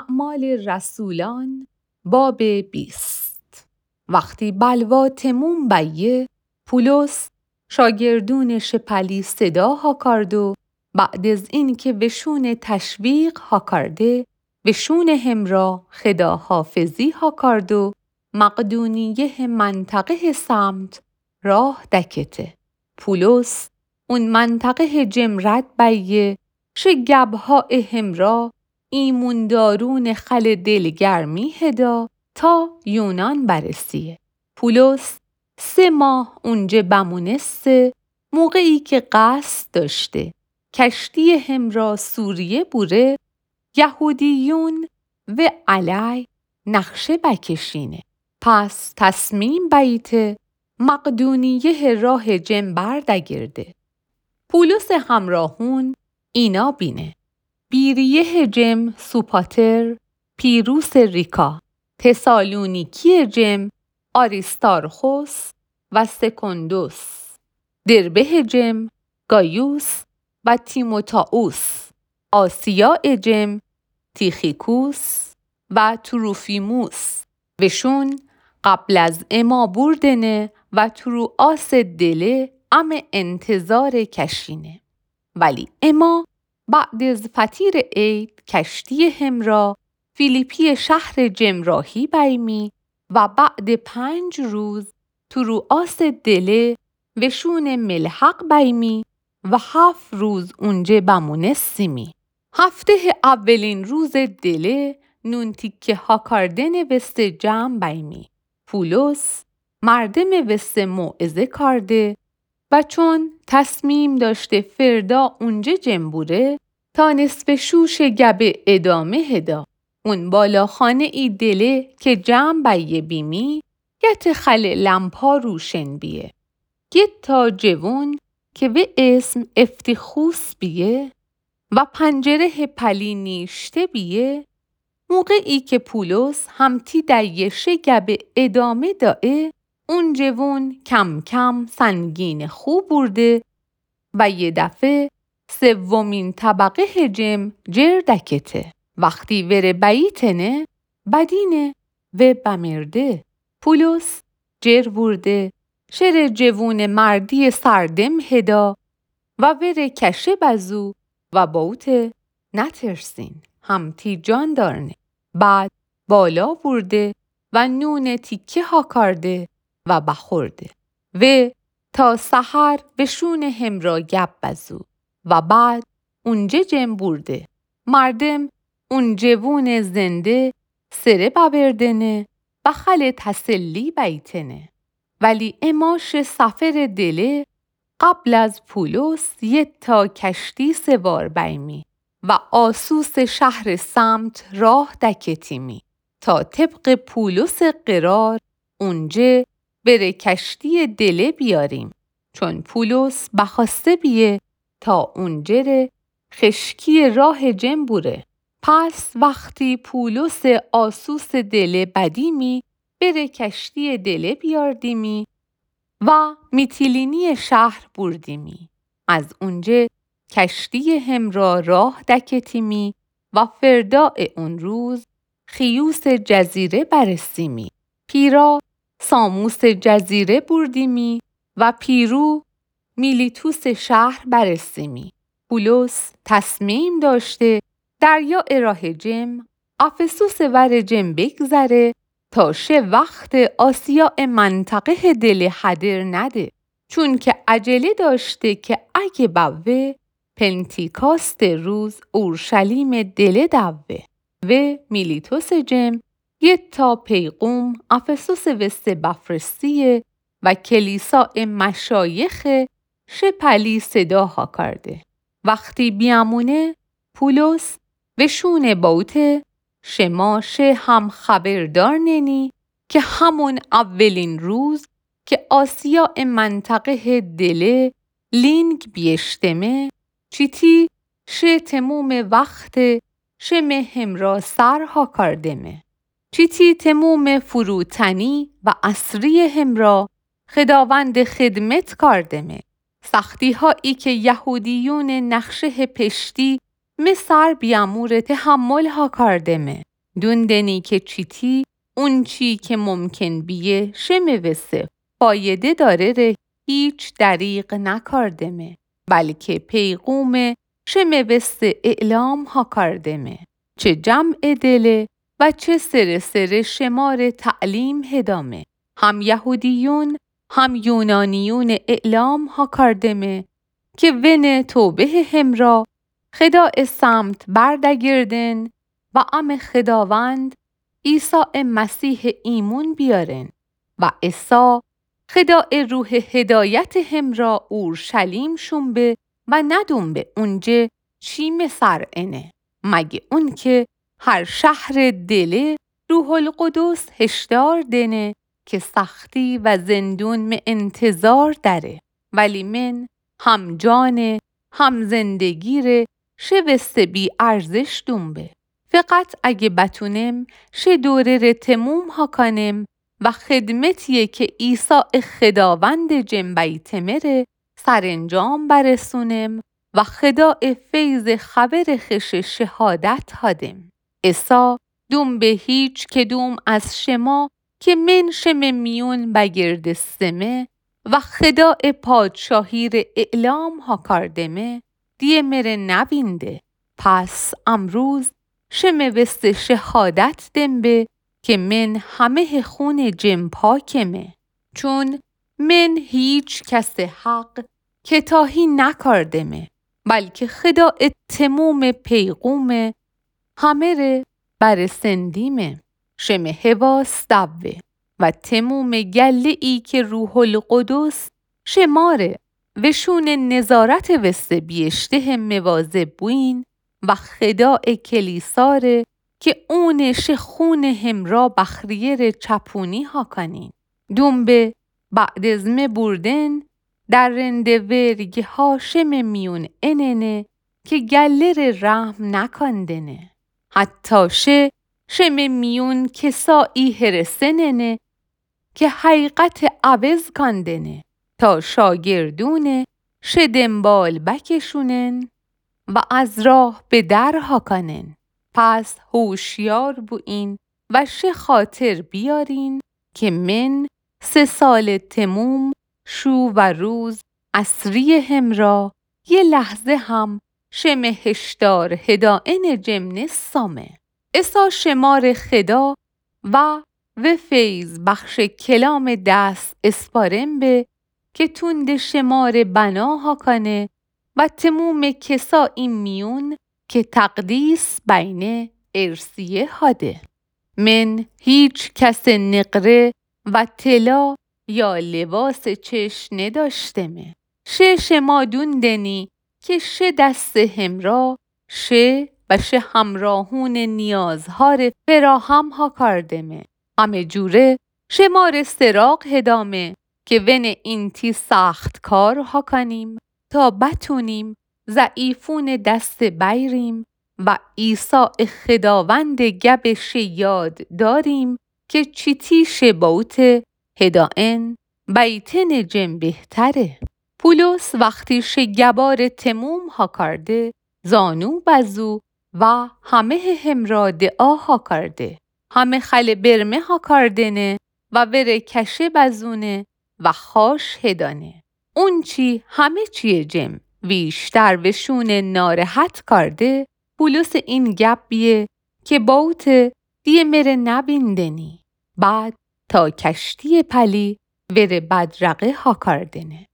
اعمال رسولان باب 20. وقتی بلوا تموم بیه، پولس شاگردون شپلی صدا ها کرد و بعد از این که وشون تشویق ها کرده، وشون همرا خدا حافظی ها کرد و مقدونیه منطقه سمت راه دکته. پولس اون منطقه جمرت بیه شگبها همرا ایموندارون خل دلگرمی هدا تا یونان برسیه. پولس 3 ماه اونجا بمونسته، موقعی که قصد داشته کشتی همرا سوریه بوره یهودیون و علی نقشه بکشینه. پس تصمیم بیته مقدونیه راه جم بردگرده. پولس همراهون اینا بینه: بیریه جم سوپاتر، پیروس ریکا، تسالونیکی جم آریستارخوس و سکندوس، دربه جم گایوس و تیموتائوس، آسیا جم تیخیکوس و تروفیموس وشون قبل از اما بردنه و ترو آس دله ام انتظار کشینه. ولی اما بعد از فطیر عید کشتی همرا فیلیپی شهر جمراهی بیمی و بعد 5 روز ترو آس دله وشون ملحق بیمی و 7 روز اونجا بمونستیمی. هفته اولین روز دله نون تیکه ها کردن وست جمع بیمی. پولس مردم وست موعظه کرده و چون تصمیم داشته فردا اونجا جنبوره تا نصف شوش گبه ادامه هدا. اون بالاخانه ای دله که جمع بیه بیمی یت خل لمپا روشن بیه. گت تا جوون که به اسم افتخوس بیه و پنجره پلی نیشته بیه. موقعی که پولس همتی دیشه گبه ادامه دائه، اون جوون کم کم سنگین خوب برده و یه دفعه 3مین طبقه جم جردکته. وقتی وره بیتنه بدینه و بمرده. پولس جر برده شر جوون مردی سردم هدا و وره کشه بزو و باوته نترسین همتی جان دارنه. بعد بالا برده و نون تیکه ها کرده و بخورده و تا سحر بشون همرا گب بزو و بعد اونجا جم برده. مردم اون جوون زنده سره ببردنه و خل تسلی بیتنه. ولی اماش سفر دله قبل از پولس یه تا کشتی سوار بیمی و آسوس شهر سمت راه دکتیمی تا طبق پولس قرار اونجا بره کشتی دله بیاریم، چون پولس بخواسته بیه تا اونجا خشکی راه جم بوره. پس وقتی پولس آسوس دله بدیمی بره کشتی دله بیاردیمی و میتیلینی شهر بردیمی. از اونجا کشتی همرا راه دکتیمی و فرداء اون روز خیوس جزیره برسیمی. پیرا ساموس جزیره بردیمی و پیرو میلیتوس شهر برسیمی. پولس تصمیم داشته دریا راه جم افسوس ور جم بگذره تا وقت آسیا منطقه دل حدر نده، چون که عجله داشته که اگه بوه پنتیکاست روز اورشلیم دل دوه و میلیتوس جم یه تا پیغوم افسوس وست بفرستیه و کلیسا مشایخ شپلی صدا ها کرده. وقتی بیامونه پولس وشون باوته شماش هم خبردار ننی که همون اولین روز که آسیا منطقه دله لینگ بیشتمه چیتی تموم وقت شمه همرا سرها کردمه. چیتی تموم فروتنی و عصری همرا خداوند خدمت کردمه. سختی هایی که یهودیون نقشه پشتی مسر بیامور تحمل ها کردمه. دوندنی که چیتی اون چی که ممکن بیه شمه وسه فایده داره ره هیچ دریغ نکاردمه بلکه پیغومه شمه وسه اعلام ها کاردمه چه جمع دله و چه سر شمار تعلیم هدامه هم یهودیون هم یونانیون اعلام ها کاردمه که ون توبه همرا خدا سمت بردگردن و ام خداوند عیسی مسیح ایمون بیارن و عیسی خدا روح هدایت همرا اورشلیم شنبه و ندون به اونجه چی مسر انه مگه اون که هر شهر دله روح القدس هشدار دنه که سختی و زندون می انتظار داره ولی من هم جان هم زندگی شوست بی ارزش دنبه فقط اگه بتونم شه دوره تموم ها کنم و خدمتیه که عیسی خداوند جنبی تمره سرانجام برسونم و خدا فیض خبر خش شهادت هادم عیسی دوم به هیچ کدوم از شما که من شم میون بگرد سمه و خدا پادشاهی اعلام ها کاردمه دیه مره نبینده پس امروز شمه وست شهادت دنبه که من همه خون جم پاکمه چون من هیچ کس حق کتاهی نکاردمه بلکه خدا تموم پیغومه همه ره برسندیمه شمه هواس دوه و تموم گله ای که روح القدس شماره وشون نظارت وسته بیشته مواظب بوین و خدا کلیساره که اونش خون همرا بخریه چپونی ها کنین دنبه بعد ازمه بردن در رنده ورگه ها شم میون اننه که گله رحم نکندنه حتی شم میون کسایی هرسننه که حقیقت عوض کندنه تا شاگردونه دنبال بکشونن و از راه به در ها کنن پس هوشیار بوین و خاطر بیارین که من 3 سال تموم شو و روز عصری همرا یه لحظه هم شم هشدار هدائن جمن سامه عیسی شمار خدا و فیض بخش کلام دست اسپارم به که توند شمار بناها کنه و تموم کسا این میون که تقدیس بین ارسیه هاده من هیچ کس نقره و طلا یا لباس چش نداشتمه شما دوندنی که دست همرا و همراهون نیازها فراهم ها کاردمه همه جوره شمار سراغ هدامه که ون اینتی سخت کار ها کنیم تا بتونیم ضعیفون دست بیریم و عیسی خداوند گب یاد داریم که چیتی شباوت هدائن بیتن جم بهتره پولس وقتی گبار تموم ها کرده زانو بزو و همه همرا دعا ها کرده همه خل برمه ها کردنه و وره کشه بزونه و خاش هدانه اون چی همه چیه جم ویشتر وشون نارحت کرده پولس این گپ بیه که باوت دیه مره نبیندنی بعد تا کشتی پلی وره بدرقه ها کردنه